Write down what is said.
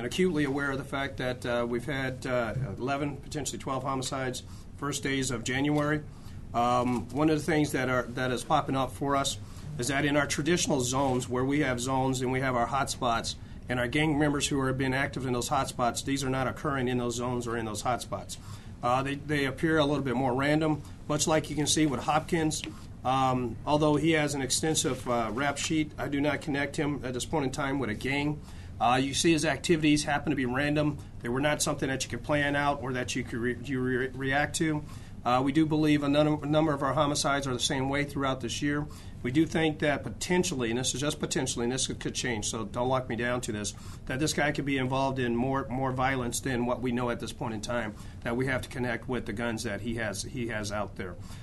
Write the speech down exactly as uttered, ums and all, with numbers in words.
and acutely aware of the fact that uh, we've had uh, eleven, potentially twelve homicides first days of January. Um, one of the things that are that is popping up for us is that in our traditional zones, where we have zones and we have our hot spots, and our gang members who are being active in those hot spots, these are not occurring in those zones or in those hot spots. Uh, they, they appear a little bit more random, much like you can see with Hopkins. Um, although he has an extensive uh, rap sheet, I do not connect him at this point in time with a gang. Uh, you see his activities happen to be random. They were not something that you could plan out or that you could re- you re- react to. Uh, we do believe a num- a number of our homicides are the same way throughout this year. We do think that potentially, and this is just potentially, and this could, could change, so don't lock me down to this, that this guy could be involved in more more violence than what we know at this point in time, that we have to connect with the guns that he has he has out there.